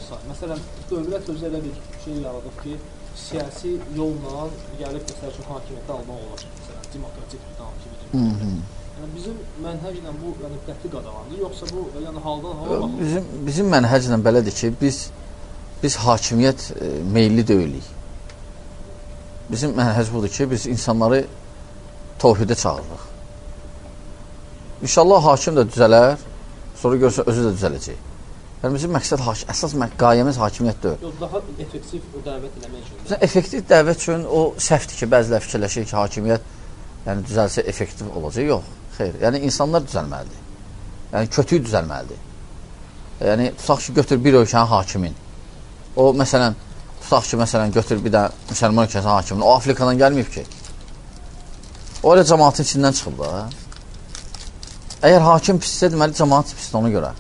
olmasa, məsələn, dövlət özü elə bir şey yaradıb ki, siyasi yolla gəlib, məsəl üçün, hakimiyyəti almaq olar, məsələn, demokratik bir hakimiyyəti. Yəni, bizim mənhəclə bu qəti qadağandır, yoxsa bu, yəni, haldan hala baxılır? Bizim mənhəclə belədir ki, biz hakimiyyət meyilli deyilik. Bizim mənhəc budur ki, biz insanları tövhidə çağırırıq. İnşallah hakim də düzələr, sonra görürsə özü də düzələcək. Yəni, bizim məqsəd, əsas qayəmiz hakimiyyət deyil. Yox, daha effektiv dəvət eləmək üçün. Bizim effektiv dəvət üçün o səhvdir ki, bəzilər fikirləşir ki, hakimiyyət düzəlsə effektiv olacaq. Yox, xeyr. Yəni, insanlar düzəlməlidir. Yəni, kötüyü düzəlməlidir. Yəni, tutaq ki, götür bir ölkənin hakimin. O, məsələn, tutaq ki, məsələn, götür bir də müsəlman ölkəsinin hakimin. O, Afrikadan gəlməyib ki. O, elə cəmaatın içindən çıxıb da. Əgər hakim pissə, deməli, cəmaat pisdir ona görə.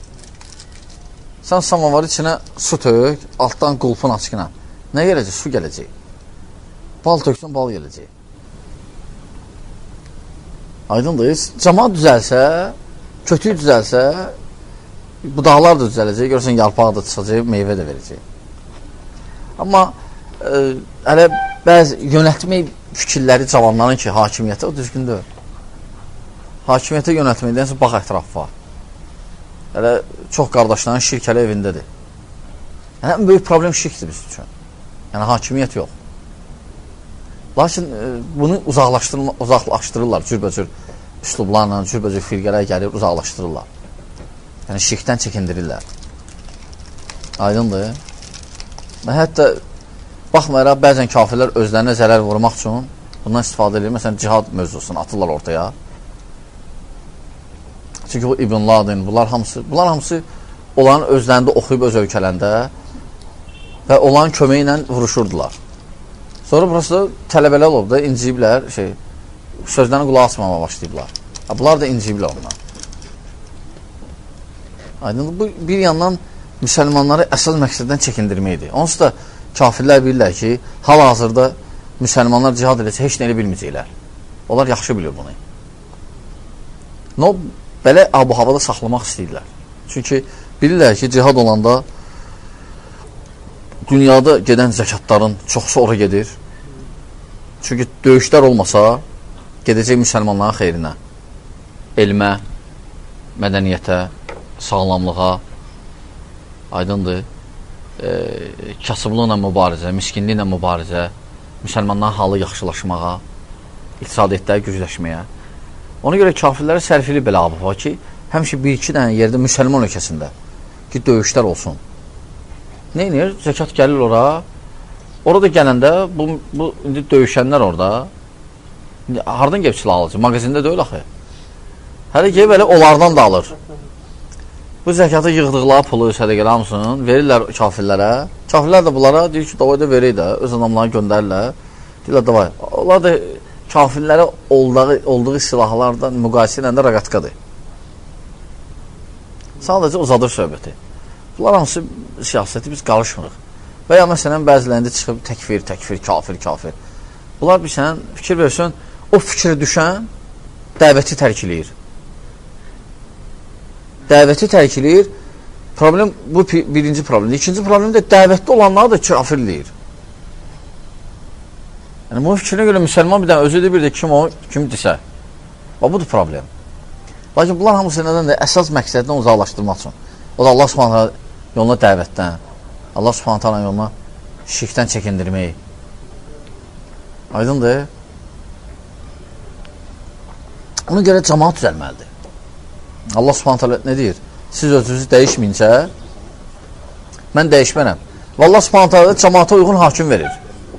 Sən samavarı içinə su tök, altdan qulpun açqına. Nə gələcək? Su gələcək. Bal töksün, bal gələcək. Aydındır. Cəmaat düzəlsə, kötüyü düzəlsə, budaqlar da düzələcək, görürsən, yarpağı da çıxacaq, meyvə də verəcək. Amma hələ bəzi yönətmək fikirləri cavanların ki, hakimiyyətə o düzgün deyil. Hakimiyyətə yönətməkdənsə bax ətrafa. Hələ çox qardaşların şirkəli evindədir. Yəni, ən böyük problem şirkdir biz üçün. Yəni, hakimiyyət yox. Lakin bunu uzaqlaşdırırlar cürbəcür üslublarla, cürbəcür firqələr gəlir, uzaqlaşdırırlar. Yəni, şirkdən çəkindirirlər. Aydındır. Hətta baxmayaraq, bəzən kafirlər özlərinə zərər vurmaq üçün bundan istifadə edir. Məsələn, cihad mövzusunu atırlar ortaya. Çünki bu İbn Ladin, bunlar hamısı onların özlərində oxuyub öz ölkələrində və onların köməyi ilə vuruşurdular. Sonra burası da tələbələr olub da, inciyiblər, sözlərini qulaq asmama başlayıblar. Bunlar da inciyiblər ondan. Aydın, bu bir yandan müsəlmanları əsas məqsəddən çəkindirməkdir. Onsuz da kafirlər bilirlər ki, hal-hazırda müsəlmanlar cihad edəcək, heç nə elə bilməyəcəklər. Onlar yaxşı bilir bunu. Belə abu-havada saxlamaq istəyirlər. Çünki bilirlər ki, cihad olanda dünyada gedən zəkatların çoxsu ora gedir. Çünki döyüşlər olmasa, gedəcək müsəlmanların xeyrinə, elmə, mədəniyyətə, sağlamlığa, aydındır, kasıblıqla mübarizə, miskinliklə mübarizə, müsəlmanların halı yaxşılaşmağa, iqtisadiyyətləri gücləşməyə. Ona görə kafirlərə sərfili belə abı ki, həmişə bir-iki dənə yerdə müsəlman ölkəsində ki, döyüşlər olsun. Nə inir? Zəkat gəlir ora. Orada gələndə, indi döyüşənlər orada, hardan gəlib silah alacaq? Mağazində deyil axı. Hələ ki, belə onlardan da alır. Bu zəkatı yığdıqları pulu, sədəqələ hamısını verirlər kafirlərə. Kafirlər də bunlara deyir ki, davayda verək də, öz adamlarını göndərirlər. Deyirlər, davay. Onlar da kafirlərə olduğu silahlardan müqayisə ilə də rəqatqadır. Sadəcə uzadır söhbəti. Bunlar hamısı siyasəti biz qarışmırıq. Və ya məsələn, bəzilərində çıxıb təkfir, kafir. Bunlar bir sən fikir versin, o fikri düşən dəvəti tərk eləyir. Dəvəti tərk eləyir. Problem, bu birinci problemdir. İkinci problem də dəvətdə olanlar da kafirləyir. Yəni, bu fikrinə görə müsəlman bir dənə özü də bir də kim desə. Budur problem. Lakin bunlar hamısı nədəndir? Əsas məqsəddən uzaqlaşdırmaq üçün. O da Allah Subhanahu yoluna dəvətdən, Allah Subhanahu yoluna şirkdən çəkindirmək. Aydındır. Ona görə cəmaat düzəlməlidir. Allah Subhanahu nə deyir? Siz özünüzü dəyişməyincə mən dəyişmənəm. Və Allah Subhanahu cəmaata uyğun hakim verir.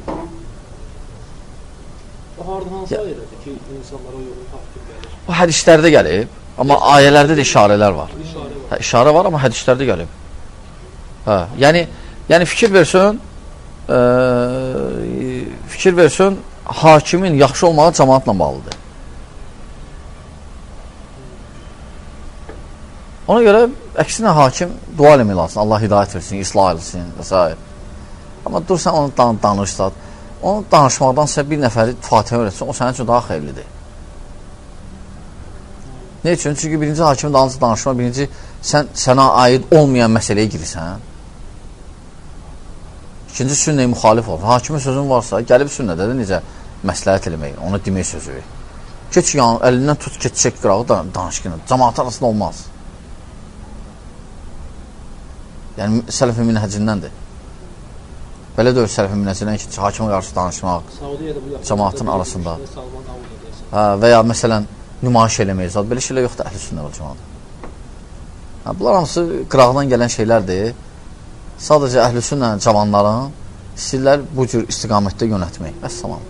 Hansı ayələdir ki, insanlara uyğun hakim gəlir? O hədislərdə gəlib, amma ayələrdə də işarələr var. İşarə var, amma hədislərdə gəlib. Yəni fikir versin, hakimin yaxşı olmağı cəmaatla bağlıdır. Ona görə əksinə hakim dua eləmək lazım. Allah hidayət versin, islah etsin və s. Amma dur sən onu danışsan, onu danışmaqdansa bir nəfəri Fatihə öyrətsin, o sənin üçün daha xeyirlidir. Ne üçün? Çünki birinci hakimin danışma, birinci sənə aid olmayan məsələyə girirsən. İkinci sünnəyə müxalif olur. Hakimin sözün varsa, gəlib sünnədə də necə məsləhət eləmək, ona demək sözü. Keç yan, əlindən tut, keçəcək qırağı danışqını. Cəmaat arasında olmaz. Yəni, sələf-i minhəcindəndir. Belə də öz sələf-i minhəcindən ki, hakimə qarşı danışmaq, cəmaatın arasında. Və ya, məsələn, nümayiş eləmək, belə şeylər yoxdur əhl-i sünnə və cəmaat. Bunlar hamısı qıraqdan gələn şeylərdir. Sadəcə əhl-i sünnənin cavanların istəyirlər bu cür istiqamətdə yönətmək. Əssalam.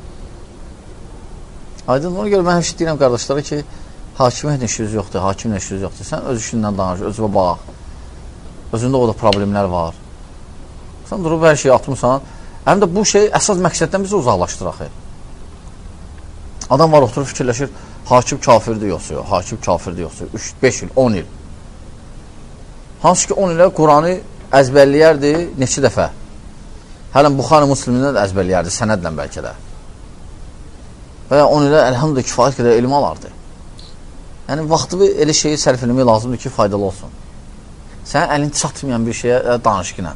Aydın, ona görə mən həmişə deyirəm qardaşlara ki, hakimiyyətin işiniz yoxdur, hakimlə işiniz yoxdur. Sən öz işindən danış, özünə bax. Özündə o da problemlər var. Sən durub hər şeyi atmışsan. Həm də bu şey əsas məqsəddən bizi uzaqlaşdır axı. Adam var, oturub fikirləşir, hakim kafirdir yoxsa yox, hakim kafirdir yoxsa 3-5 il, 10 il. Hansı ki 10 ilə Quranı əzbərləyərdi neçə dəfə. Hələn Buxarı Müslimində də əzbərləyərdi, sənədlə bəlkə də. Və ya 10 ilə əlhamdülillah kifayət qədər elm alardı. Yəni, vaxtı elə şeyi sərf eləmək lazımdır ki, faydalı olsun. Sənin əlin çatmayan bir şeyə danışqınə.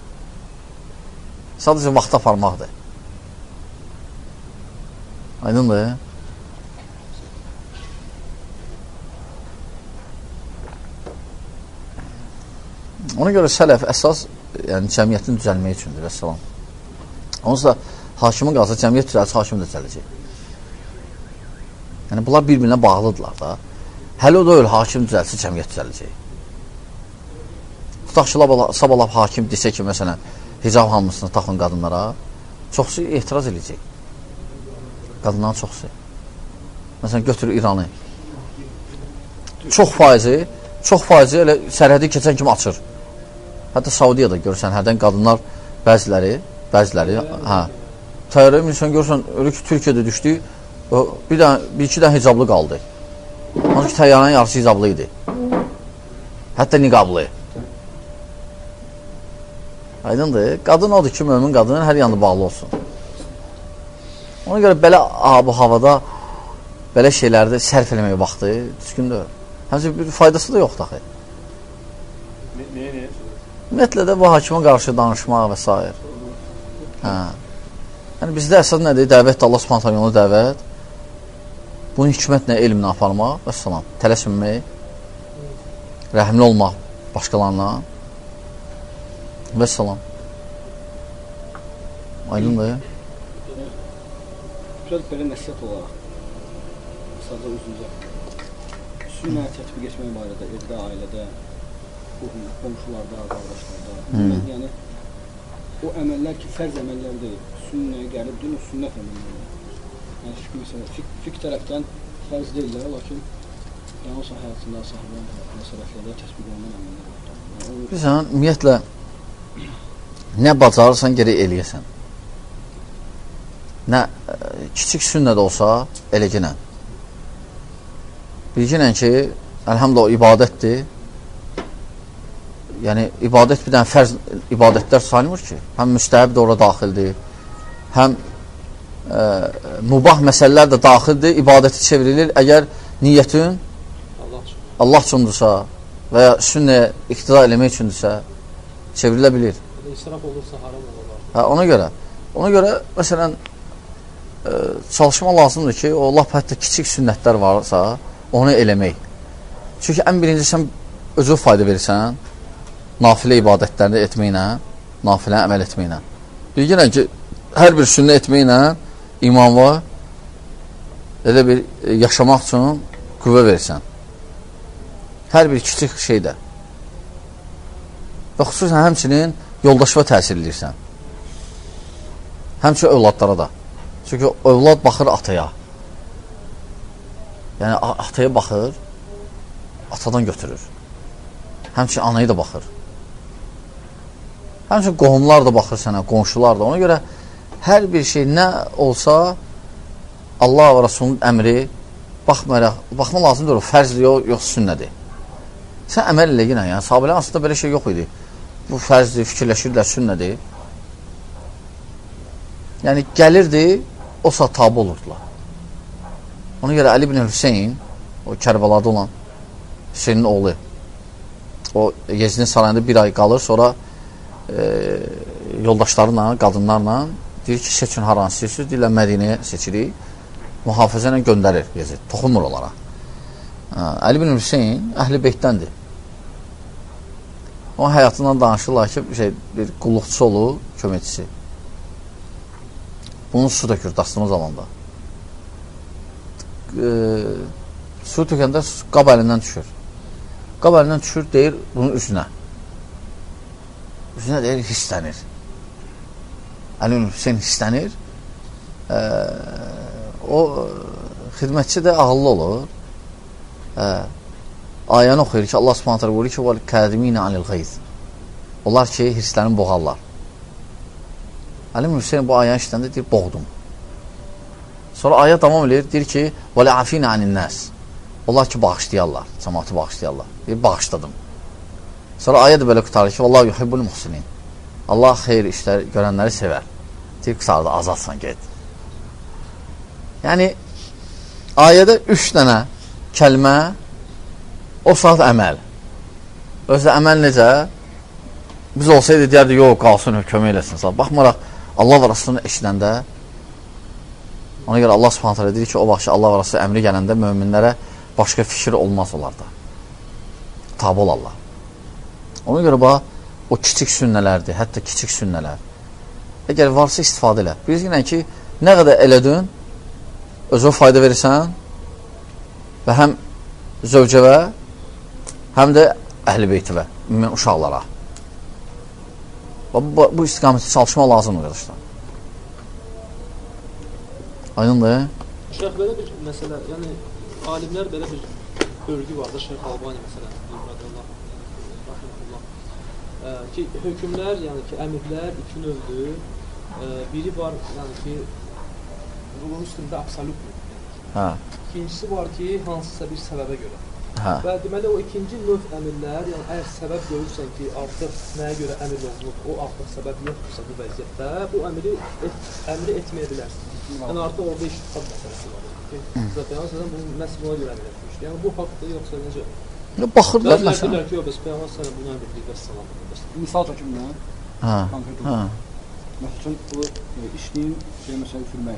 Sadəcə vaxt aparmaqdır. Aydındır. Ona görə sələf əsas yəni, cəmiyyətin düzəlməyi üçündür. Vəssalam. Onsuz da hakimin qalsa cəmiyyət düzəlsə, hakim də düzələcək. Yəni, bunlar bir-birinə bağlıdırlar da. Hələ o da öyle, hakim düzəlsə, cəmiyyət düzələcək. Tutaq ki, sabalab hakim desə ki, məsələn, hicab hamısını taxın qadınlara, çoxsu etiraz edəcək. Qadınların çoxsu. Məsələn, götürür İranı. Çox faizi elə sərhədi keçən kimi açır. Hətta Saudiyada görürsən, hərdən qadınlar bəziləri, hə, təyyarə minsən görürsən, öyle ki, Türkiyədə düşdü, bir-iki dən hicablı qaldı. Onun ki, təyyarənin yarısı hicablı idi. Hətta niqablı. Aydındır. Qadın odur ki, mömin qadının hər yanında bağlı olsun. Ona görə belə bu havada belə şeylərdə sərf eləmək vaxtı düzgündür. Həmçə bir faydası da yoxdur axı. Nəyə? Ümumiyyətlə də bu hakimə qarşı danışmaq və s. Yəni bizdə əsas nədir? Dəvət Allah Subhanahu yoluna dəvət. Bunun hikmətlə, elmlə aparmaq və salam. Tələsməmək, rəhimli olmaq başqalarına və salam. Aydındır. Biraz belə nəsiyyət olaraq, sadəcə uzunca sünnə tətbiq etmək barədə, evdə, ailədə, qonşularda, qardaşlarda. Yəni, o əməllər ki, fərz əməllər deyil, sünnəyə gəlib deyil, o sünnət əməllər. Yəni, fiqh tərəfdən fərz deyirlər, lakin yanılsa həyatında, sahabənin məsələflərdə tətbiq olunan əməllər var. Bilirsən, ümumiyyətlə, nə bacarırsan, gərək eləyəsən. Nə kiçik sünnə də olsa, eləginən. Bilginən ki, əlhamdülillah o ibadətdir. Yəni, ibadət bir dənə fərz ibadətlər sayılmır ki. Həm müstəhəb də orada daxildir, həm mubah məsələlər də daxildir, ibadəti çevrilir. Əgər niyyətin Allah üçündürsə və ya sünnəyə iqtida eləmək üçündürsə, çevrilə bilir. İsraf olursa haram olar. Ona görə, məsələn, çalışma lazımdır ki, o lap hətta kiçik sünnətlər varsa, onu eləmək. Çünki ən birinci sən özü fayda verirsən, nafilə ibadətlərini etməklə, nafilə əməl etməklə. Bilginən ki, hər bir sünnə etməklə iman var, elə bir yaşamaq üçün qüvvə verirsən. Hər bir kiçik şeydə. Və xüsusən həmçinin yoldaşıva təsir edirsən. Həmçinin övladlara da. Çünki övlad baxır ataya. Yəni, ataya baxır, atadan götürür. Həmçinin anayı da baxır. Həmçinin qohumlar da baxır sənə, qonşular da. Ona görə hər bir şey nə olsa, Allah və Rasulun əmri baxma lazımdır, o fərzdir, yox sünnədir. Sən əməl elə yinə, yəni sahabələr aslında belə şey yox idi. Bu fərzdir, fikirləşirlər, sünnədir. Yəni, gəlirdi, o saat tabi olurdular. Ona görə Əli ibn Hüseyin, o Kərbalada olan Hüseynin oğlu, o Yezdin sarayında bir ay qalır, sonra yoldaşlarla, qadınlarla deyir ki, seçin haranı istəyirsiniz, deyirlər Mədinəyə seçirik, mühafizə ilə göndərir Yezid, toxunmur onlara. Əli ibn Hüseyin Əhl-i Beytdəndir. O həyatından danışırlar ki, bir qulluqçusu olur, köməkçisi. Bunun su dökür dastımız alanda. Su tökəndə qab əlindən düşür. Qab əlindən düşür, deyir bunun üzünə. Üzünə deyir, hissənir. Əli ibn Hüseyin hissənir. O xidmətçi də ağıllı olur. Ayəni oxuyur ki, Allah subhanətə buyurur ki, وَالْكَاذِمِينَ عَنِ الْغَيْزِ Onlar ki, hirslərini boğarlar. Əli ibn Hüseyin bu ayəni işləndə deyir, boğdum. Sonra ayə tamam edir, deyir ki, وَلَعَفِينَ عَنِ النَّاسِ Onlar ki, bağışlayarlar, cəmaatı bağışlayarlar. Deyir, bağışladım. Sonra ayə də belə qutarır ki, وَاللّٰهُ يُحِبُّ الْمُحْسِنِينَ Allah xeyir işlər görənləri sevər. Deyir, qısardı, azadsan, get. Yəni, ayədə 3 dənə kəlmə, o saat əməl. Özdə əməl necə? Biz olsaydı, deyərdi, yox, qalsın, kömək eləsin. Baxmaraq, Allah və Rasulunu eşidəndə, ona görə Allah subhanət hələ deyir ki, o vaxt Allah və Rasulü əmri gələndə möminlərə başqa fikir olmaz onlarda. Tabi olarlar. Ona görə bax, o kiçik sünnələrdir, hətta kiçik sünnələr. Əgər varsa istifadə elə. Bilirsən ki, nə qədər elədin, özə fayda verirsən və həm zövcəvə, həm də əhl-i beytivə, ümumən uşaqlara. Bu istiqaməti çalışma lazımdır, qardaşlar. Aydındır? Şeyx, belə bir məsələ, yəni alimlər belə bir bölgü vardır, Şeyx Albani məsələn, ki, hökmlər, yəni ki, əmirlər iki növdür. Biri var, yəni ki, bunun üstündə absolutdur. İkincisi var ki, hansısa bir səbəbə görə. Və deməli, o ikinci növ əmirlər, yəni əgər səbəb görürsən ki, artıq nəyə görə əmir olunub, o artıq səbəb yoxdursa bu vəziyyətdə, bu əmri etməyə bilərsin. Yəni artıq orada iştiqat məsələsi var. Zaten bunu məhz buna görə əmir etmişdir. Yəni bu haqdır, yoxsa necə? Baxırlar məsələn. Bəzilər deyirlər ki, yox, bəs Peyğəmbər sənə bunu əmr etdik, bəs salam. Misal çəkim mən. Məsəl üçün, bu işləyin, məsələ üfürmək.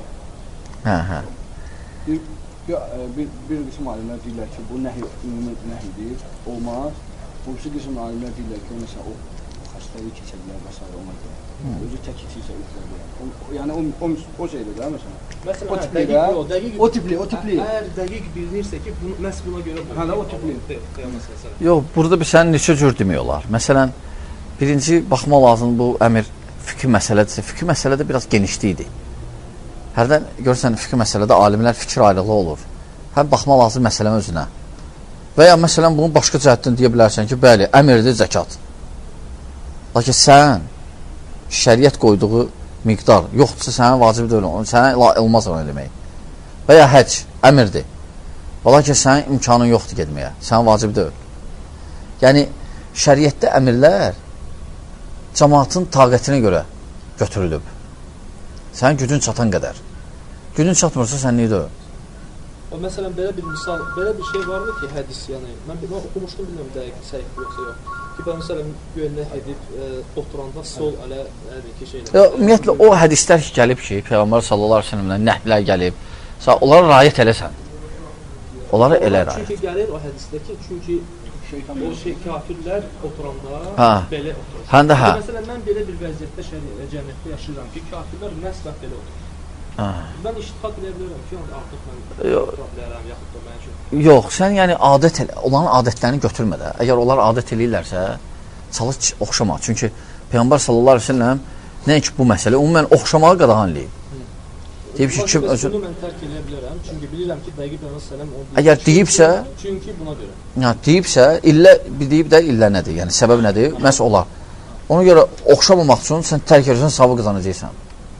Bir qism alimlər deyirlər ki, bu ümumi nəhidir, olmaz. Bu qism alimlər deyirlər ki, məsələn, o xəstəliyi keçə bilər və s. ona görə. Özü tək içirsə üfürlər. Yəni, o şeydir də, məsələn. Məsələn, o tipli. Əgər dəqiq bilinirsə ki, məhz buna görə bu. Hələ o tipli. Yox, burada bir sənin neçə cür demək olar. Məsələn, birinci baxma lazım bu əmir fikir məsələdirsə, fikir məsələdə biraz genişlikdir. Hərdən görürsən, fikir məsələdə alimlər fikir ayrılığı olur. Həm baxma lazım məsələmə özünə. Və ya məsələn, bunu başqa cəhətdən deyə bilərsən ki, bəli, əmirdir zəkat. Lakin sən şəriət qoyduğu miqdar yoxdursa, sənə vacib deyil, sənə olmaz ona demək. Və ya həc, əmirdir. Lakin sənin imkanın yoxdur gedməyə, sənə vacib deyil. Yəni, şəriətdə əmirlər cəmaatın taqətinə görə götürülüb. Sənin gücün çatan qədər. Gücün çatmırsa, sən niyə deyil? Məsələn, belə bir misal, belə bir şey varmı ki, hədis, yəni, mən oxumuşdum, bilmirəm, dəqiq səhif yoxsa yox. Ki, mən məsələn, güvənmək edib, oturanda sol ələ, ki, şeylə... Ümumiyyətlə, o hədislər ki, gəlib ki, Peyğəmbər sallallahu aleyhi ve sellemdən nəhvlər gəlib, onlara rayət eləsən. Onlara elə rayət. Çünki gəlir o hədisdəki, çünki o kafirlər oturanda belə oturur. Məsələn, mən belə bir vəziyyətdə cəmiyyətdə yaşayıram ki, kafirlər məhz belə oturur. Mən iştiqat edə bilirəm ki, artıq mən otura bilərəm, yaxud da mən üçün. Yox, sən yəni onların adətlərini götürmə də. Əgər onlar adət eləyirlərsə, çalış oxşama. Çünki Peyğəmbər sallallahu aleyhi ve sellem nəinki bu məsələ, umumən oxşamağı qadağan eləyib. Deyib ki, kim özü... Bunu mən tərk edə bilərəm, çünki bilirəm ki, dəqiq Peyğəmbər sallallahu aleyhi ve sellem... Əgər deyibsə... Çünki buna görə. Deyibsə, deyib də illə nədir, yəni səbəb nədir, məhz olar. Ona görə oxşamamaq üçün sən tərk edirsən, savı qazanacaqsan.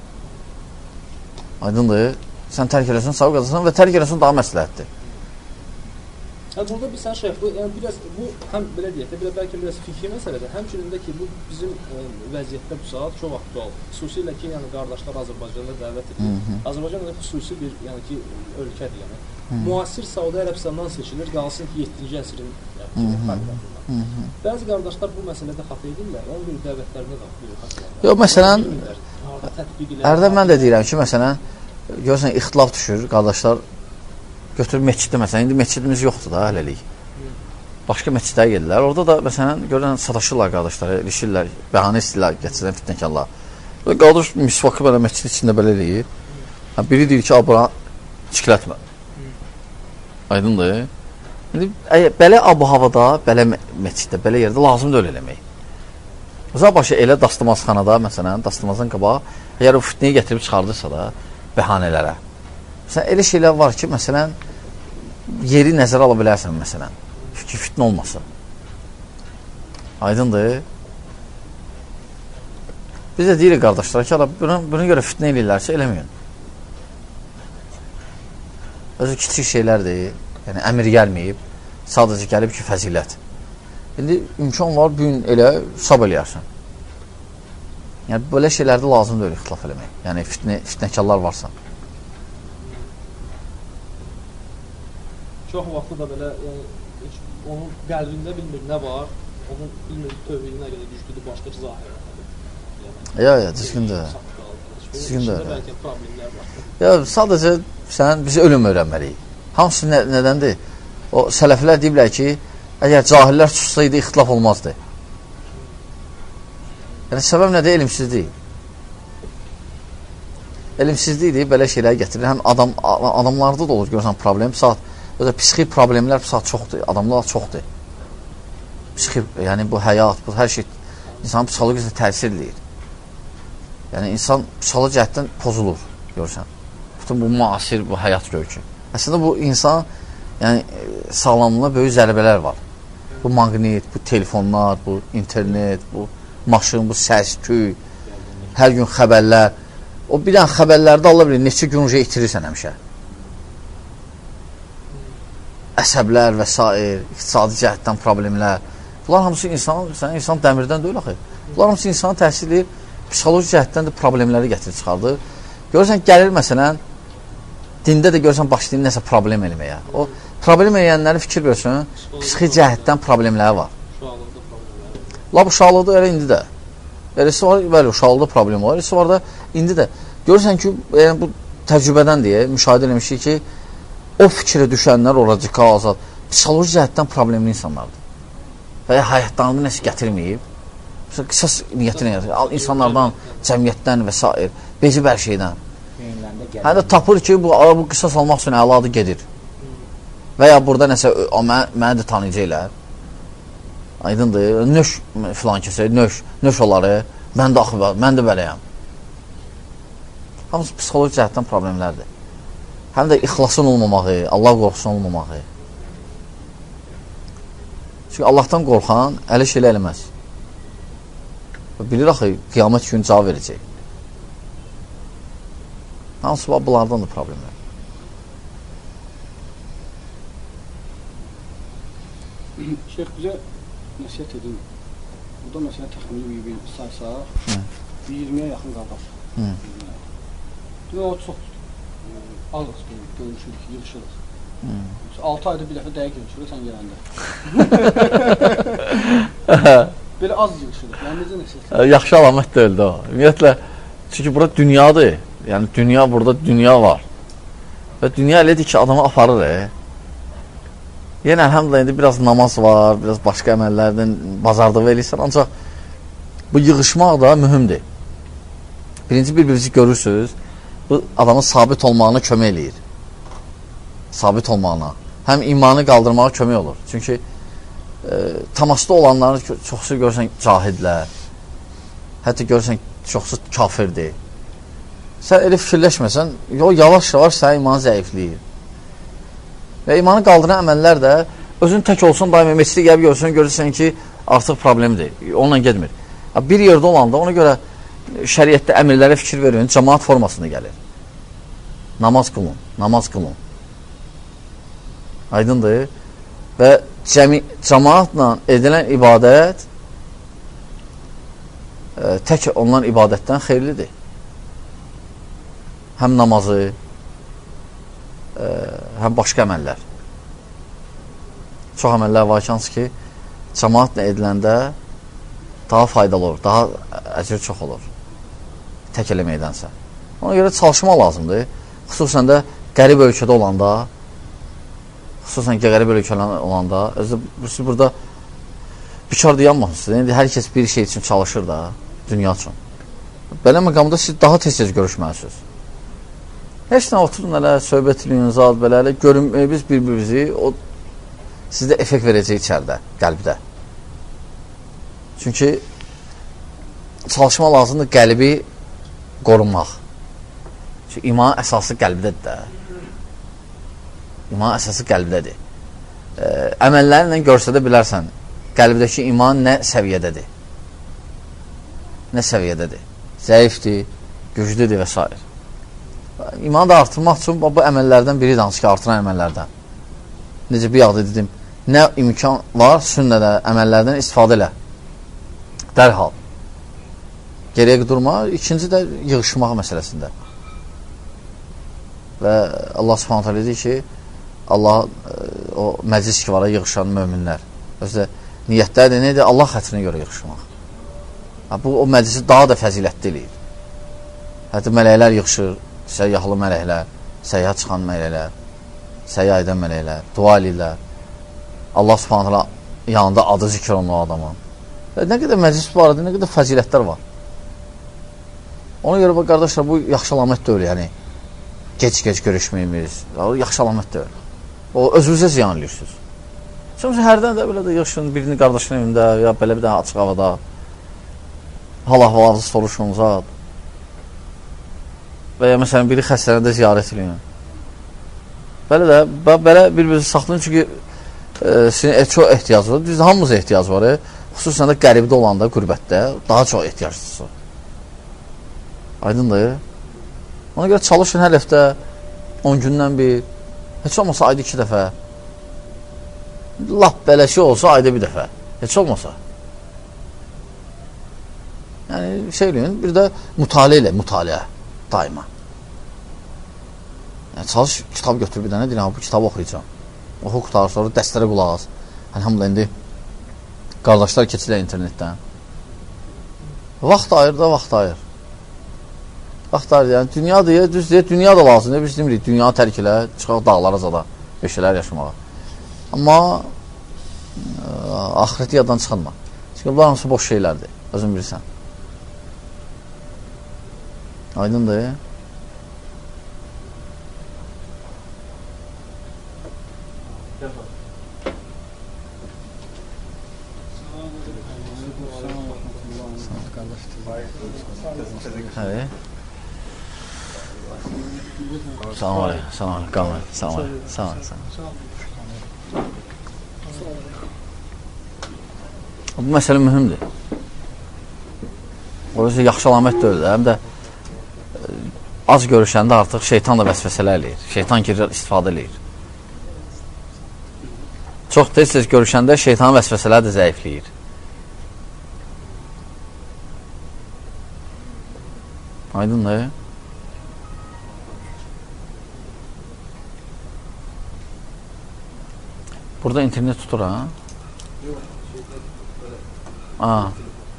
Aydındır, sən tərk edirsən, savı qazanacaqsan və tərk edirsən daha məsləhətdir. Burada bir sən şeyh, bu həm belə deyək də, bəlkə biraz fikri məsələdir, həmçinin də ki, bu bizim vəziyyətdə bu saat çox aktual. Xüsusilə ki, yəni qardaşlar Azərbaycanda dəvət edir. Azərbaycan xüsusi bir, yəni ki, ölkədir, yəni. Müasir Saudi Ərəbistandan seçilir, qalsın ki, 7-ci əsrin Bəzi qardaşlar bu məsələdə xəta edirlər, ona görə dəvətlərinə də xəta. Yox, məsələn, Ərdə mən də deyirəm ki, məsələn, görürsən, ixtilaf düşür, qardaşlar götürür meçiddə, məsələn, indi meçidimiz yoxdur da, hələlik. Başqa meçidlərə gedirlər, orada da, məsələn, görürsən, sataşırlar qardaşlar, ilişirlər, bəhanə istəyirlər, gətirsən fitnəkarlar. Və qardaş misvakı belə meçid içində belə eləyir. Biri deyir ki, bura çiklətmə. Aydındır. İndi belə abu-havada, belə meçiddə, belə yerdə lazımdır öyle eləmək. Uzaq başı elə dastamazxanada, məsələn, dastamazdan qabaq, əgər o fitneyi gətirib çıxardırsa da, bəhanələrə. Məsələn, elə şeylər var ki, məsələn, yeri nəzərə ala bilərsən, məsələn, ki, fitnə olmasın. Aydındır. Biz də deyirik qardaşlar ki, buna görə fitnə eləyirlərsə, eləməyin. Özü kiçik şeylərdir, yəni əmir gəlməyib, sadəcə gəlib ki, fəzilət. İndi imkan var, bu gün elə sab eləyərsən. Yəni, belə şeylərdə lazım deyil ixtilaf eləmək. Yəni, fitnəkarlar varsa. Çox vaxtı da belə, yəni, onun qəlbində bilmir nə var, onun bilmir tövhidi nə qədər güclüdür, başqaçı zahir. Ya, düzgündür. Düzgündür. Ya, sadəcə biz ölüm öyrənməliyik. Hamısı nədəndir? O, sələflər deyiblər ki, əgər cahillər sussaydı, ixtilaf olmazdı. Yəni, səbəb nədir? Elmsizlik. Elmsizlikdir, belə şeylər getirir. Həm adamlarda da olur, görürsən, problem. Psixi problemlər çoxdur, adamlar çoxdur. Psixi, yəni bu həyat, bu hər şey insanın psixologiyasına təsir edir. Yəni, insan psixoloji cəhətdən pozulur, görürsən. Bütün bu müasir, bu həyat görkü. Əslində, bu insan, yəni, sağlamlığına böyük zərbələr var. Bu maqnit, bu telefonlar, bu internet, bu maşın, bu səs, küy, hər gün xəbərlər. O bir dənə xəbərlərdə Allah bilir, neçə gün uca itirirsən həmişə. Əsəblər və s. iqtisadi cəhətdən problemlər. Bunlar hamısı insan dəmirdən deyil axı. Bunlar hamısı insana təhsil edir, psixoloji cəhətdən də problemləri gətirib çıxardır. Görürsən, gəlir məsələn, dində də görürsən, başlayın nəsə problem eləməyə. O problem eləyənləri fikir görsün, psixi cəhətdən problemləri var. Bu uşaqlıqda elə indi də. Eləsi var, bəli, uşaqlıqda problem var. Eləsi var da, indi də. Görürsən ki, bu təcrübədən deyə, müşahidə eləmişik ki, o fikrə düşənlər, o radikal azad, psixoloji cəhətdən problemli insanlardır. Və ya həyatlarında nəsə gətirməyib, qısas niyyətinə gətirir, insanlardan, cəmiyyətdən və s. Becib hər şeydən. Hə də tapır ki, bu qısas almaq üçün əladı gedir. Və ya burada nəsə, mənə də tanıyacaqlar. Aydındır, nöş filan kəsə, nöş onları, mən də beləyəm. Hamısı psixoloji cəhətdən problemlərdir. Həm də ixlasın olmamağı, Allah qorxusun olmamağı. Çünki Allahdan qorxan əli şeylə eləməz. Bilir axı, qiyamət günü cavab verəcək. Hamısı bunlardan da problemlər. Şeyx, bizə nəsiyyət edin. Burada məsələn təxmini bir saysaq, 20-yə yaxın qardaş. O çox ağız görüşürük, yığışırıq. 6 ayda bir dəfə dəqiq yığışırıq sən gələndə. Belə az yığışırıq. Yəni necə nəsiyyət? Yaxşı alamət deyildi o. Ümumiyyətlə, çünki burada dünyadır. Yəni burada dünya var. Və dünya elədir ki, adamı aparır. Yenə əlhəmdülillah indi biraz namaz var, biraz başqa əməllərdən bazardığı eləyirsən, ancaq bu yığışmaq da mühümdür. Birinci bir-birinizi görürsünüz, bu adamın sabit olmağına kömək eləyir. Sabit olmağına. Həm imanı qaldırmağa kömək olur. Çünki təmasda olanların çoxsu görürsən cahidlər, hətta görürsən çoxsu kafirdir. Sən elə fikirləşməsən, yavaş-yavaş sənin imanı zəifləyir. Və imanı qaldıran əməllər də özün tək olsun, daim meçidə gəlib görürsən ki, artıq problemdir, onunla gedmir. Bir yerdə olanda ona görə şəriətdə əmirlərə fikir verin, cəmaat formasında gəlir. Namaz qılın, namaz qılın. Aydındır. Və cəmaatla edilən ibadət tək onların ibadətdən xeyirlidir. Həm namazı, həm başqa əməllər. çox əməllər var ki, cəmaatla ediləndə daha faydalı olur, daha əcr çox olur. Tək eləməkdənsə. Ona görə çalışma lazımdır. Xüsusən də qərib ölkədə olanda, siz burada bikar dayanmamısınız. Hər kəs bir şey üçün çalışır da, dünya üçün. Belə məqamda siz daha tez-tez görüşməlisiniz. Heç nə oturun elə, söhbət eləyin, zat belə elə, görünməyimiz bir-birimizi, o sizdə effekt verəcək içəridə, qəlbdə. Çünki çalışma lazımdır qəlbi qorunmaq. Çünki imanın əsası qəlbdədir də. İmanın əsası qəlbdədir. Əməllərlə görsədə bilərsən, qəlbdəki iman nə səviyyədədir? Nə səviyyədədir? Zəifdir, güclüdür və s. İmanı da artırmaq üçün bu əməllərdən biri danış ki, artıran əməllərdən. Necə bir yağda dedim, nə imkan var, sünnədə əməllərdən istifadə elə. Dərhal. Geriyə durma, ikinci də yığışmaq məsələsində. Və Allah subhanət hələ deyir ki, Allah o məclis ki var, yığışan möminlər. Özdə niyyətlərdir, nədir? Allah xətrinə görə yığışmaq. Bu, o məclisi daha da fəzilətli eləyir. Hətta mələklər yığışır, səyyahlı mələklər, səyyah çıxan mələklər, səyyah edən mələklər, dua eləyirlər. Allah subhanət hələ yanında adı zikr olunur o adamın. Nə qədər məclis var, nə qədər fəzilətlər var. Ona görə, qardaşlar, bu yaxşı əlamət deyil, yəni. Gec-gec görüşməyimiz, yaxşı əlamət deyil. O, özünüzə ziyan edirsiniz. Çünki hərdən də belə də yığışın, birini qardaşın evində, ya belə bir daha açıq havada, hal-ahvalarınızı soruşun, zat. Və ya məsələn, biri xəstələndə ziyarət edin. Belə də, belə bir-birinizi saxlayın, çünki sizin çox ehtiyac var. Düzdür, hamımıza ehtiyac var. Xüsusən də qəribdə olanda, qürbətdə daha çox ehtiyacsızdır. Aydındır. Ona görə çalışın hər həftə, 10 gündən bir, heç olmasa ayda 2 dəfə. Lap bələşi olsa ayda bir dəfə. Heç olmasa. Yəni, şey eləyin, bir də mütaliə daima. Yəni, çalış, kitabı götür bir dənə, deyilən, bu kitabı oxuyacam. Oxu qutarı, sonra dəstərə qulaq az. Hani hamıda indi qardaşlar keçirlər internetdən. Vaxt ayır da, vaxt ayır. Vaxt ayır, yəni, dünyadır, düz deyək, dünya da lazımdır. Biz demirik, dünyanı tərk elə, çıxaq dağlara zada, beşələr yaşamağa. Amma ahireti yaddan çıxanma. Çünki bunlar hamısı boş şeylərdir, özün bilirsən. Aydındır. Hə. Salam aleykum. Salam aleykum. Salam aleykum. Bu məsələ mühümdür. Orası yaxşı əlamət deyil. Həm də az görüşəndə artıq şeytan da vəsvəsələr eləyir. Şeytan girir, istifadə eləyir. Çox tez-tez görüşəndə şeytanın vəsvəsələr də zəifləyir. Aydındır. Burada internet tutur, ha? Aa.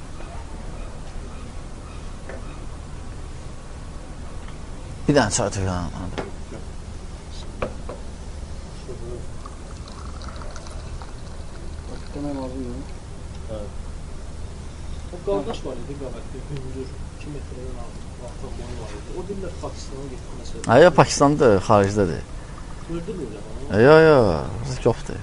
Bir dənə çay tüyən. O qardaş var idi, qabətdə, gündür 2 metrədən vaxtda boyu var idi. O dillər Pakistana getdi məsələ. Ayə, Pakistandır, xaricdədir. Öldürmürlər. Yox, yoxdur.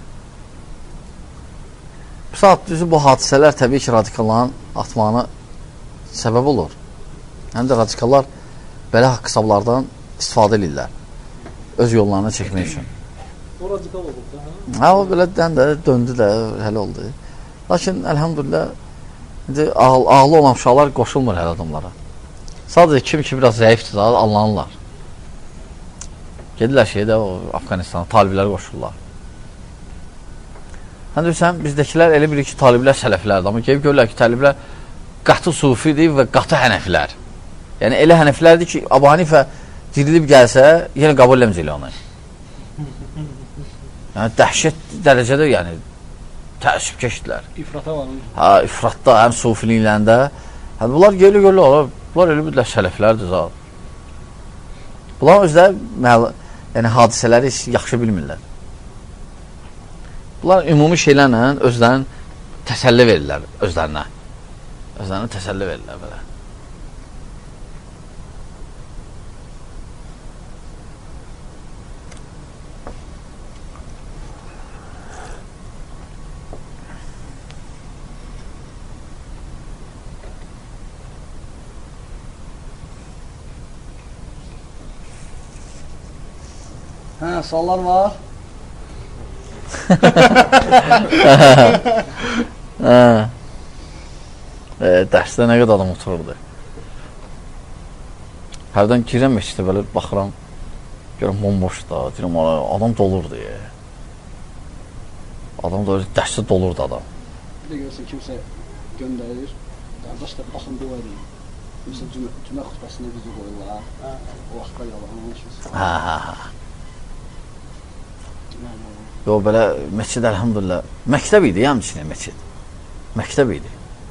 Bu saat düzü bu hadisələr təbii ki, radikalların atmağına səbəb olur. Həm də radikallar belə haqq hesablardan istifadə edirlər. Öz yollarına çəkmək üçün. O radikal olub da, hə? Hə, o belədən də döndü də, hələ oldu. Lakin, əlhamdülillah, ağlı olan uşaqlar qoşulmur hələ adamlara. Sadəcə kim ki, biraz zəifdir, anlanırlar. Gedirlər şeydə, o Afqanistana, taliblər qoşurlar. Həm deyirsən, bizdəkilər elə bilir ki, taliblər sələflərdir. Amma gelib görürlər ki, taliblər qatı sufidir və qatı hənəflər. Yəni, elə hənəflərdir ki, Abu Hanifə dirilib gəlsə, yenə qəbul eləməcəklə onu. Yəni dəhşət dərəcədə yəni təəssübkeşdirlər. İfrata var. Ha, ifratda, həm sufiliklərində. Hə, bunlar görürlər, bunlar elə bilirlər sələflərdir zat. Bunlar özləri yəni hadisələri yaxşı bilmirlər. Bunlar ümumi şeylərlə özlərini təsəlli verirlər özlərinə. Özlərinə təsəlli verirlər belə. Hə, suallar var. Dərsdə nə qədər adam otururdu. Hərdən girəm meçidə belə baxıram, görəm bomboş da, deyirəm adam dolurdu. Adam da öyle dərsdə dolurdu adam. Bir də görürsən kimsə göndərir, qardaş da baxın dua edin. Kimsə cümə xutbəsində bizi qoyurlar, o vaxtda yalan olmuşuz. Yox, belə məscid əlhamdülillah. Məktəb idi, həmçinin məscid. Məktəb idi.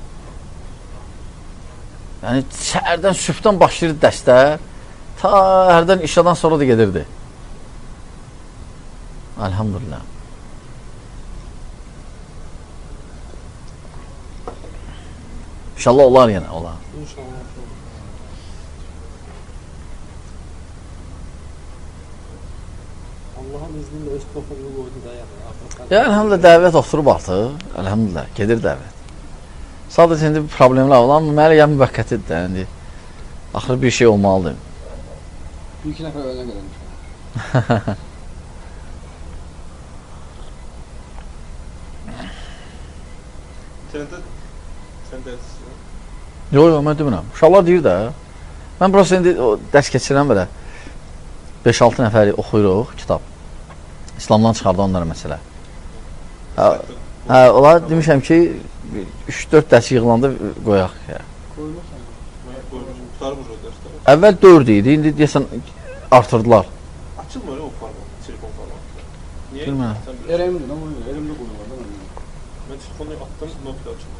Yəni, səhərdən, sübhdən başlayırdı dərslər, ta hərdən işadan sonra da gedirdi. Əlhamdülillah. İnşallah olar yenə, olar. İnşallah. Allah'ın izniyle öz topluluğu koydu da yani. Ya, əlhamdülillah, dəvət oturub artıq. Əlhamdülillah, gedir dəvət. Sadəcə indi problemlər var, amma mənə yəni müvəqqətidir də, indi. Axırı bir şey olmalıdır. Bir-iki nəfər öyrən qədərmiş. Sən dərsiz. Yox, mən demirəm. Uşaqlar deyir də. Mən burası indi dərs keçirəm belə. 5-6 nəfəri oxuyuruq kitab. İslamdan çıxardı onlara məsələ. Hə, onlar demişəm ki, 3-4 dərs yığılanda qoyaq. Qoymuşsan. Mən qoymuşum, qutarmış o dərslər. Əvvəl 4 idi, indi deyəsən artırdılar. Açılmır o format, telefon formatı. Niyə? Bilməm. Elimdir, amma elimdə qoyurlar da mən. Mən telefonu atdım, nokta açıldı.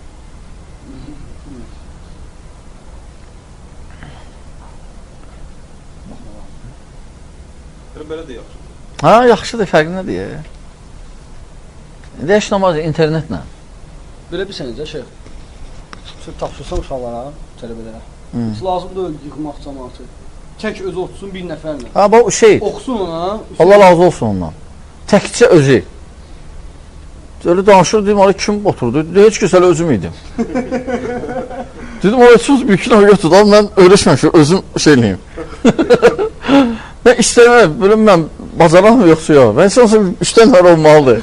Belə də yaxşıdır. Ha, yaxşıdır, fərqi nədir? İndi heç namaz internetlə. Belə bir sənəcə şeyx. Tapşırsan uşaqlara, tələbələrə. Heç lazım deyil yıxmaq cəmaatı. Tək özü otursun bir nəfərlə. Ha, bu şey. Oxusun ona. Allah razı olsun ondan. Təkcə özü. Öyle danışır, dedim, oraya kim oturdu? Heç ki, sələ özüm idim. Dedim, oraya çox büyük kinar götürdüm, mən öyrəşməmişim, özüm şeyliyim. Mən istəməm, böyle mən bacaram mı yoxsa yox? Mən sanırsa 3 nəfər olmalıdır.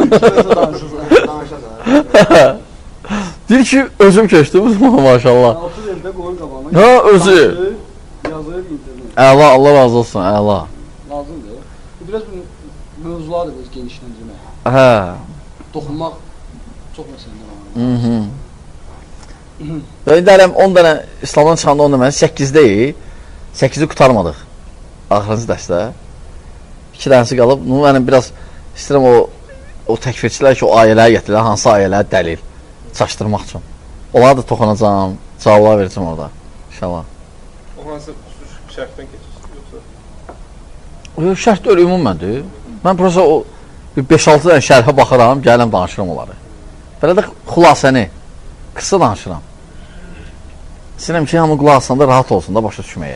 Deyir ki, özüm keçdim, maşallah. 30 evdə qoyun qabağına. Ha, özü. Yazır internet. Əla, Allah razı olsun, əla. Lazımdır. Biraz mövzulardır biz genişləndirmək. Hə. Toxunmaq çox məsələlər var. İndi ələm 10 dənə İslamdan çıxanda 10 dənə 8-deyik. 8-i qutarmadıq. Axırıncı dərsdə. 2 dənəsi qalıb. Mənim biraz istəyirəm o təkfirçilər ki, o ayələri gətirirlər, hansı ayələri dəlil çaşdırmaq üçün. Onlara da toxunacağım, cavablar verəcəm orada. İnşallah. O hansı xüsus şərtdən keçirsin, yoxsa? Yox, şərt öyle ümuməndir. Mən prosa o 5-6 dənə şərhə baxıram, gələm danışıram onları. Belə də xülasəni, qısa danışıram. İstəyirəm ki, hamı qulaq asanda rahat olsun da başa düşməyə.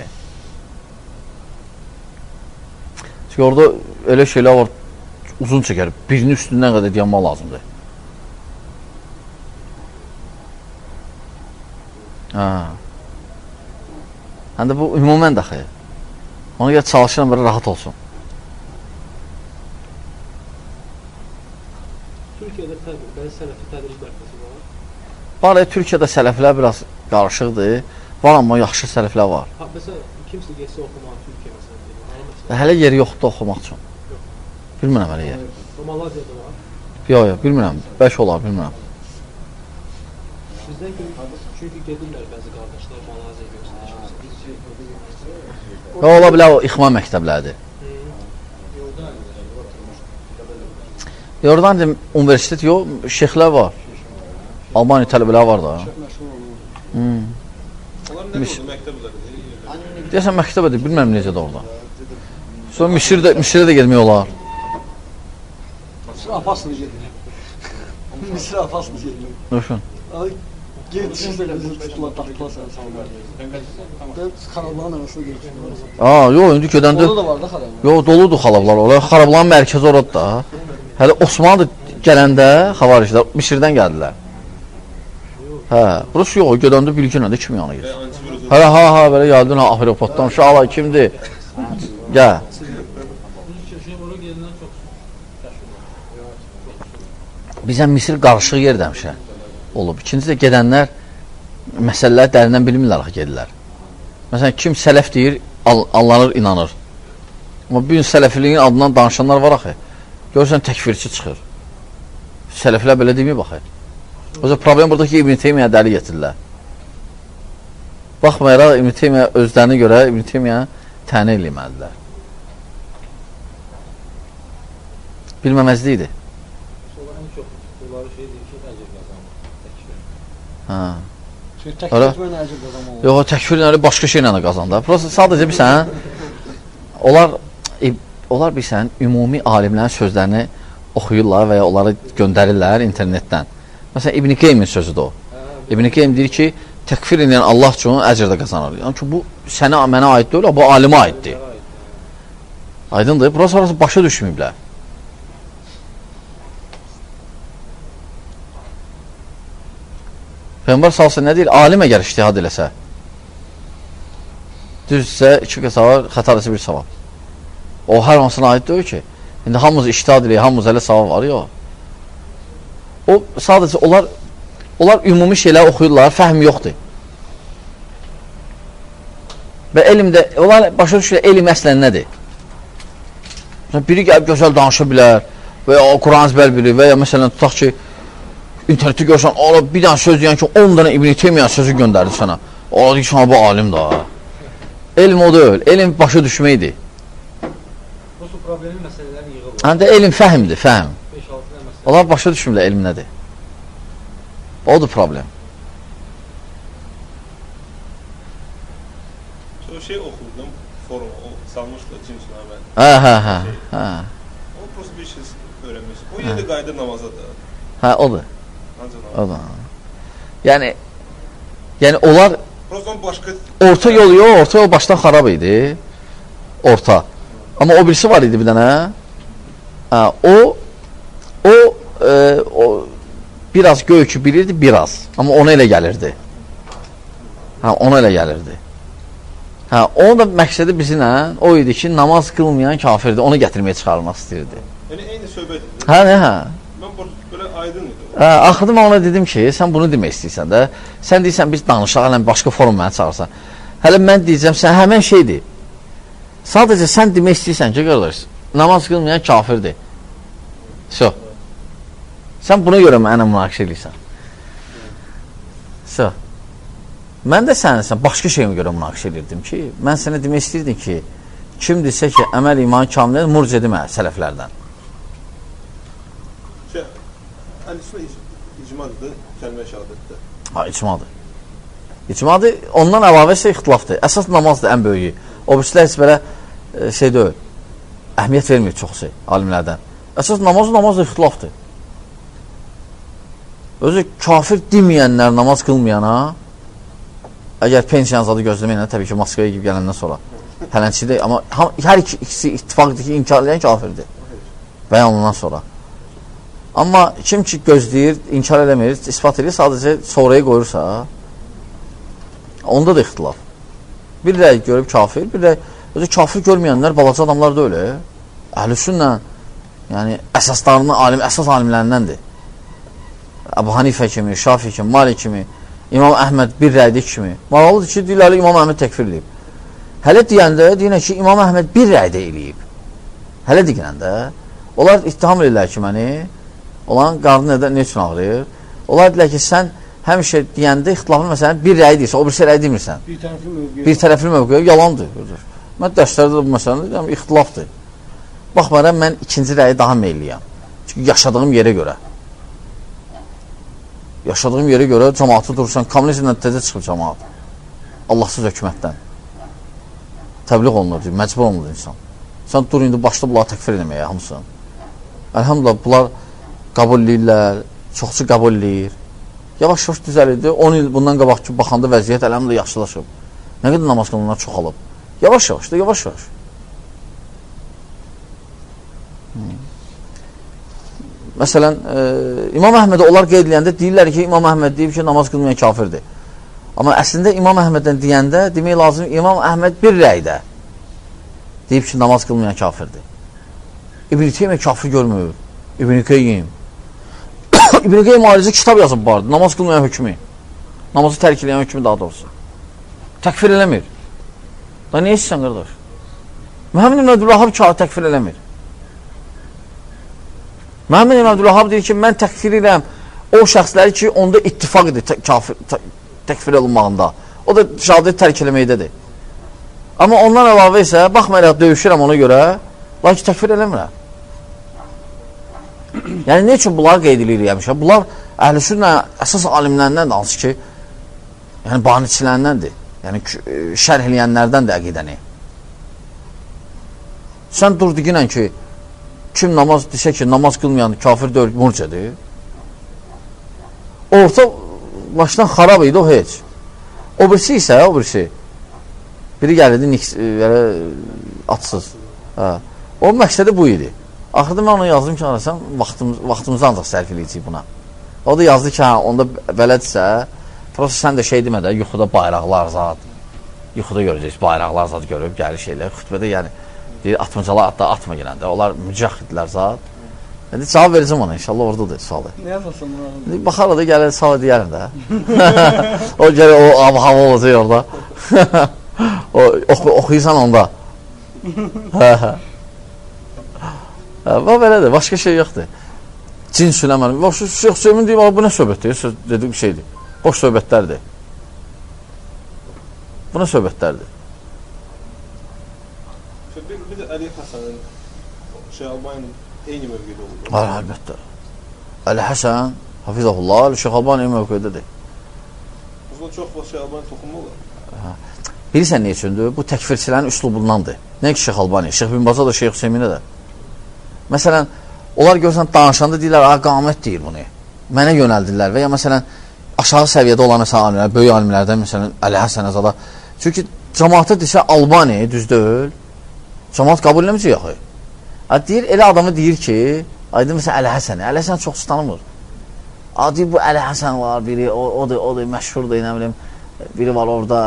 Çünki orada öyle şeylər var, uzun çəkər. Birinin üstündən qədər dayanmaq lazımdır. Həm də bu ümumən daxı. Ona görə çalışıram, belə rahat olsun. Türkiye'de ben sələfi tədris mərkəzi var. Var, Türkiyədə sələflər biraz qarışıqdır. Var, amma yaxşı sələflər var. Ha, mesela kimsə getsə oxumağa Türkiyə məsələn. Hələ yeri yoxdur oxumaq üçün. Bilmirəm hələ yer. Malaziyada var. Yox, bilmirəm. Bəlkə olar, bilmirəm. Bizdən çünki gedirlər bəzi qardaşlar Malaziyaya göstərir. Ola bilər o ixma məktəbləridir. Oradan deyim, universitet yox, şeyxlər var. Albaniya tələbələr var da. Onlar nə oldu məktəblərdə? Deyəsən məktəbədir, bilməm necədir orada. Sonra Misirə də getmək olar. Misir apasını gedir. Misir apasını gedir. Nöşün. Geçişdə tutdular, taxtılar sənə sallar. Xarabların arasında geçişdir. Yox, indi gedəndə... Orada da var da xarablar. Yox, doludur xarablar. Xarabların mərkəzi orada da. Hələ Osmanlı gələndə xavariclər Misirdən gəldilər. Burası yox, gedəndə bilginədə kim yanı gedir? Belə gəldin, Afripotdan, şala kimdir? Gəl. Bizən Misir qarışıq yer demişə olub. İkinci də gedənlər məsələləri dərindən bilmirlər axı gedirlər. Məsələn, kim sələf deyir, allanır, inanır. Amma bir gün sələfiliyin adından danışanlar var axı. Görürsən, təkfirçi çıxır. Sələflər belə deməyib axı. O zaman problem burada ki, İbn Teymiyyə dəli getirirlər. Baxmayaraq, İbn Teymiyyə özlərinə görə İbn Teymiyyə tənə eləməlidirlər. Bilməməzlikdir. Yox, təkfirlə başqa şeylə də qazandı. Sadəcə bilsən, onlar bilsən, ümumi alimlərin sözlərini oxuyurlar və ya onları göndərirlər internetdən. Məsələn, İbn Qeymin sözüdür o. İbn Qeym deyir ki, təkfir edən Allah üçün əcr də qazanır. Yəni ki, bu sənə, mənə aid deyil, bu alimə aiddir. Aydındır, burası başa düşməyiblər. Peyğəmbər salsa nə deyir? Alim əgər iştihad eləsə, düzsə 2 qəsava, xətarəsi 1 savab. O, hər hansına aid deyil ki. İndi hamımız iştihad eləyir, hamımız elə savab var, yox. O, sadəcə, onlar ümumi şeylər oxuyurlar, fəhm yoxdur. Və elmdə, onlar başa düşürlər, elm əslən nədir? Biri gəlib gözəl danışa bilər və ya Quran əzbər bilir və ya məsələn, tutaq ki, interneti görsən, bir dənə söz deyən ki, 10 dənə İbn Teymiyyə sözü göndərdi sənə. Ola deyir ki, bu alim da. Elm o deyil, elm başa düşməkdir. Bu problemin məsələlərini yığılır. Həm də elm fəhmdir, fəhm. Onlar başa düşmürlər, elm nədir? Odur problem. O şey oxudum, forum, o salmışdı Cimsun Əməl. Hə. O prosto bir şey öyrənmiş. O yerdə qayda namaza da. Hə, odur. Odur. Yəni onlar orta yol yox, orta yol başdan xarab idi. Orta. Amma o birisi var idi bir dənə. O biraz göykü bilirdi, biraz. Amma ona elə gəlirdi. Ona elə gəlirdi. Onun da məqsədi bizimlə o idi ki, namaz qılmayan kafirdir. Onu gətirməyə çıxarmaq istəyirdi. Yəni, eyni söhbət idi. Hə. Mən belə aydın idi. Axırda mən ona dedim ki, sən bunu demək istəyirsən də. Sən deyirsən, biz danışaq, başqa forum mənə çağırsan. Hələ mən deyəcəm, sən həmən şeydir. Sadəcə sən demək istəyirsən ki, qardaş, namaz qılmayan kafirdir. Sən buna görə mənə münaqişə edirsən. Mən də sənə başqa şeyimə görə münaqişə edirdim ki, mən sənə demək istəyirdim ki, kim desə ki, əməl iman kamildir, murciə demə sələflərdən. Əl-Sünnə icmadır, kəlmə-i şəhadətdə. İcmadır. İcmadır, ondan əlavə isə ixtilafdır. Əsas namazdır ən böyüyü. O birisilər heç belə şey deyil, əhmiyyət vermir çox şey alimlərdən. Əsas namaz ixtilafdır. Özü kafir deməyənlər namaz qılmayana, əgər pensiyanız adı gözləməyənə, təbii ki, Moskvaya gibi gələndən sonra hələnçidir, amma hər ikisi ittifaqdır ki, inkar edən kafirdir bəyanından sonra. Amma kim ki gözləyir, inkar eləmir, ispat edir, sadəcə sonraya qoyursa, onda da ixtilaf. Bir rəy görüb kafir, bir rəy, özü kafir görməyənlər balaca adamlar da öyle. Əhl-i-Sünnə, yəni əsas alimlərindəndir. Əbu Hanifə kimi, Şafi kimi, Malik kimi, İmam Əhməd bir rəydik kimi. Maralıdır ki, deyirlər, İmam Əhməd təkfir edib. Hələ deyəndə, deyinə ki, İmam Əhməd bir rəydə eləyib. Hələ deyəndə, onlar ittiham edirlər ki, məni, olan qarnı nə üçün ağrıyır? Onlar deyirlər ki, sən həmişə deyəndə ixtilaflı məsələn bir rəy deyirsən, o birisi rəy demirsən. Bir tərəfli mövqeyə yalandır. Mən dərslərdə bu məsələdə deyirəm, ixtilafdır. Baxmaram, mən ikinci rəyi daha meyliyəm. Çünki yaşadığım yerə görə. Yaşadığım yerə görə cəmaatı durursan, kommunizmdən tezə çıxıb cəmaat. Allahsız hökumətdən. Təbliğ olunur, məcbur olunur insan. Sən dur, indi başla bunları təkfir eləməyə, hamısını. Əlhamdülillah, bunlar qəbul edirlər, çoxsu qəbul edir. Yavaş-yavaş düzəlirdi. 10 il bundan qabaq ki, baxanda vəziyyət əlhamdülillah yaxşılaşıb. Nə qədər namaz qılınlar çoxalıb. Yavaş-yavaş da, yavaş-yavaş. Məsələn, İmam Əhmədə onlar qeyd edəndə deyirlər ki, İmam Əhməd deyib ki, namaz qılmayan kafirdir. Amma əslində İmam Əhməddən deyəndə demək lazım, İmam Əhməd bir rəydə deyib ki, namaz qılmayan kafirdir. İbn-i Teymiyyə kafir görmür. İbn-i Qeyyim. İbn-i Qeyyim ayrıca kitab yazıb vardı. Namaz qılmayan hökmü. Namazı tərk edən hökmü daha doğrusu. Təkfir eləmir. Da niyə istəyən qardaş? Məhəmməd ibn Abdülvahhab təkfir eləmir. Məhəmməd ibn Abdülvahhab deyir ki, mən təkfir edirəm o şəxsləri ki, onda ittifaq edir təkfir olunmağında. O da şəhadəti tərk eləməkdədir. Amma ondan əlavə isə, baxmayaraq döyüşürəm ona görə, lakin təkfir eləmirəm. Yəni, nə üçün bunlar qeyd edilir həmişə? Bunlar əhl-i-sünnə əsas alimlərindən də hansı ki, yəni baniçilərindəndir. Yəni, şərh eləyənlərdən də əqidəni. Sən dur deyinən ki, kim namaz desə ki, namaz qılmayan kafir deyil, murciədir. Orta başdan xarab idi o heç. O birisi isə, o birisi. Biri gəlirdi atsız. O məqsədi bu idi. Axırda mən onu yazdım ki, arasam, vaxtımızı ancaq sərf eləyəcək buna. O da yazdı ki, onda belədirsə, prosto sən də şey demədə, yuxuda bayraqlar zat, yuxuda görəcəksiniz, bayraqlar zat görüb, gəlir şeylər, xütbədə yəni, deyir, atmacalar hatta atma gələndə, onlar mücahidlər zat. Yəni, cavab verəcəm ona, inşallah oradadır sualı. Nə yazasın buna? Baxar da gəlir, sağ deyərəm də. O gəlir, o hava olacaq orada. Oxuyursan onda. Və belədir, başqa şey yoxdur. Cin sürəməni. Şeyx Hüseymin deyib, bu nə söhbətdir? Dedik bir şeydir. Boş söhbətlərdir. Bu nə söhbətlərdir? Bir də Əli Həsənin Şeyh Albaninin eyni mövqedə oldu. Əlbəttə. Əli Həsən, hafizəhullah, Şeyh Alban eyni mövqedədir. O zaman çox vaxt Şeyh Albani toxunma olur. Bilirsən nə üçündür? Bu təkfirçilərin üslubundandır. Nə ki Şeyh Albani, Şeyh Bin Baza da, Şeyh Hüseyminə də. Məsələn, onlar görsən danışanda deyirlər, qamət deyir bunu. Mənə yönəldirlər və ya məsələn, aşağı səviyyədə olan alimlər, böyük alimlərdən, məsələn, Əli Həsən Əzada. Çünki cəmaata desə Albani, düz deyil, cəmaat qəbul eləməyəcək yaxı. Deyir, elə adamı deyir ki, aydın məsələn, Əli Həsəni. Əli Həsən çox tanımır. Deyir, bu Əli Həsən var, biri, odur, məşhurdur, nə bilim, biri var orada,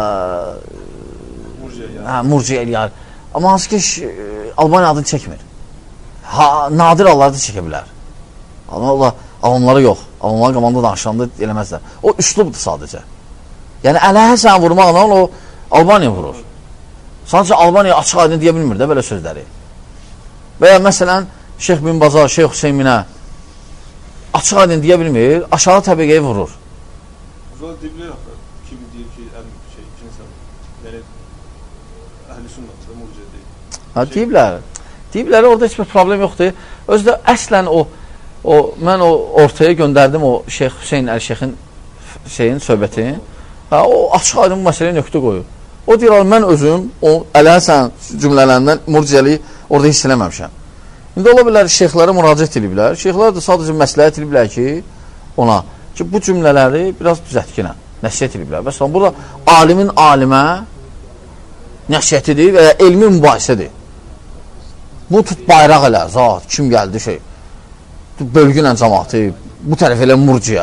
murciə eləyər. Amma hansı ki, Albani adını çəkmir. Nadir hallarda çəkə bilər. Amma avamları yox. Avamları qabanda danışanda eləməzlər. O üslubdur sadəcə. Yəni, Əli Həsən vurmaqla o Albaniya vurur. Sadəcə Albaniya açıq aydın deyə bilmir də belə sözləri. Və ya məsələn, Şeyh Bin Baza, Şeyh Hüseyminə açıq aydın deyə bilmir, aşağı təbəqəyə vurur. Zor deyirlər axı, kim deyir ki, kimsə, yəni, əhl-i sünnətdə murciə deyil. Deyiblər. Deyiblər, orada heç bir problem yoxdur. Özdə əslən mən ortaya göndərdim o Şeyh Hüseyin Əl-Şeyxin söhbətini. O açıq aydın bu məsələyə nöqtə qoyur. O deyir, mən özüm o Əli Həsən cümlələrindən murciəliyi orada hiss eləməmişəm. İndi ola bilər, şeyxlərə müraciət ediblər. Şeyxlər də sadəcə məsləhət ediblər ki, ona ki, bu cümlələri biraz düzətkinə nəsiyyət ediblər. Məsələn, burada alimin alimə nəsiyyətidir və ya elmi mübahisədir. Bu tut bayraq elə, zat, kim gəldi şey, bölgünlə cəmatı, bu tərəf elə murciyə.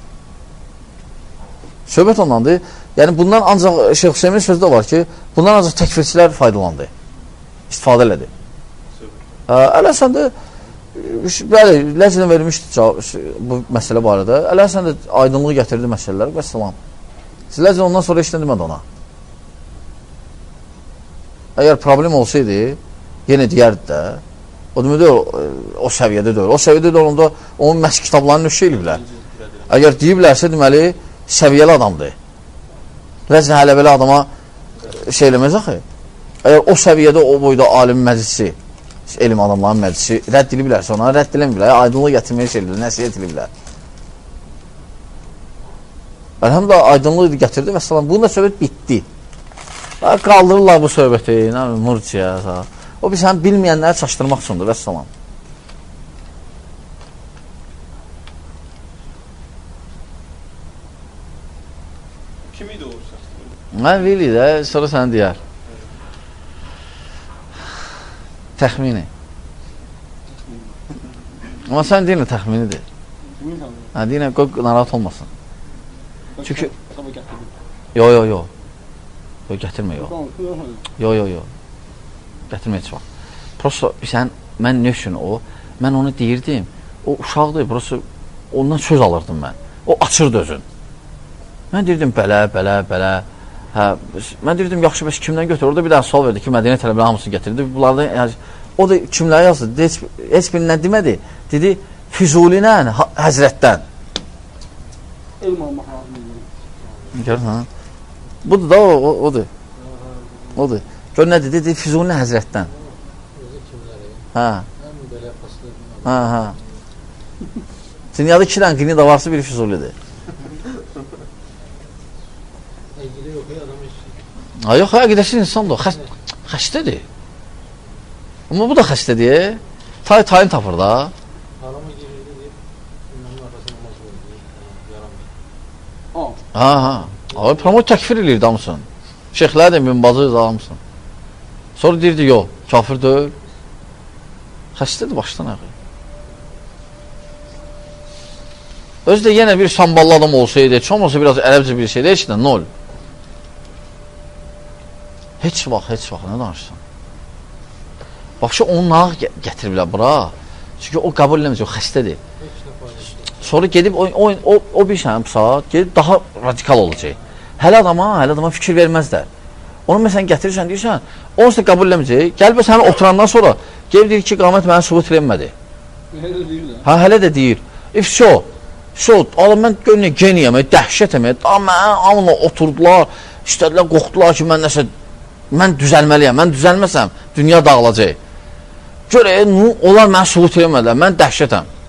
Söhbət ondandır. Yəni, bundan ancaq Şeyh Hüseymin sözü də var ki, bundan ancaq təkfirçilər faydalandı, istifadə elədi. Əl-Həsən də, bəli, ləcnə vermişdi bu məsələ barədə. Əl-Həsən də aydınlığı gətirdi məsələləri və salam. Ləcnə ondan sonra heç nə demədi ona. Əgər problem olsaydı, yenə deyərdi də, o demək deyil, o səviyyədə deyil. O səviyyədə deyil, onda onun məhz kitablarını nöşə eləyiblər. Əgər deyiblərsə, deməli, səviyyəli adamdır. Ləcnə hələ belə adama şey eləməz axı. Əgər o səviyyədə, o boyda alim məclisi elm adamların məclisi rədd ediblərsə ona, rədd edilmir, aydınlıq gətirməyə şeydir, nəsiyyət ediblər. Əlhamdülillah, aydınlıq gətirdi və salam, bununla söhbət bitdi. Qaldırırlar bu söhbəti, murciya, o biz həm bilməyənləri çaşdırmaq üçündür, və salam. Kim idi o şəxs? Mən Vili də, sonra səni deyər. Təxmini. Amma sən deyinə təxminidir. Hə, deyinə, qoy narahat olmasın. Çünki... Yo. Gətirmə, yo. Yo. Gətirmə heç vaxt. Prosto, mən nə üçün o? Mən onu deyirdim. O uşaqdır, prosto ondan söz alırdım mən. O açırdı özün. Mən deyirdim, belə. Hə, mən deyirdim, yaxşı, bəs kimdən götür? Orada bir dənə sual verdi ki, Mədinə tələbləri hamısını gətirdi. Bunlardan, o da kimləri yazdı? Heç birindən demədi. Dedi, Füzulinə, Həzrətdən. Elm almaq lazım. Görün, hə? Budur da odur. Odur. Gör nə dedi? Füzulinə, Həzrətdən. Hə. Hə. Dünyada 2 dənə qini də varsa biri Füzulidir. Yox, əqidəsi insandır o. Xəstədir. Amma bu da xəstədir. Tayın tapır da. Harama girirdi deyib, imamın arasında olmaz oldu, yaramır. Promote təkfir edirdi hamısın. Şeyxlər də minbazı hamısın. Sonra deyirdi, yox, kafir deyil. Xəstədir başdan əqi. Özü də yenə bir samballı adam olsaydı, heç olmasa biraz ərəbcə bir şeydə, heç də, nol. Heç vaxt, nə danışsan? Baxşı, onun nağı gətiriblər bura. Çünki o qəbul eləməyəcək, o xəstədir. Sonra gedib, o bir şəhəm saat, gedib daha radikal olacaq. Hələ adama fikir verməzlər. Onu məsələn gətirirsən, deyirsən, onu da qəbul eləməyəcək. Gəlib səni oturandan sonra, gelib deyir ki, qamət mənə sübut eləmədi. Hələ də deyir. Alın, mən görünə geniyəm, dəhşətəm, mənə alınla oturdular, istədilər, qoxdular ki, mən düzəlməliyəm, mən düzəlməsəm, dünya dağılacaq. Görə, onlar mənə sübut eləmədilər, mən dəhşətəm.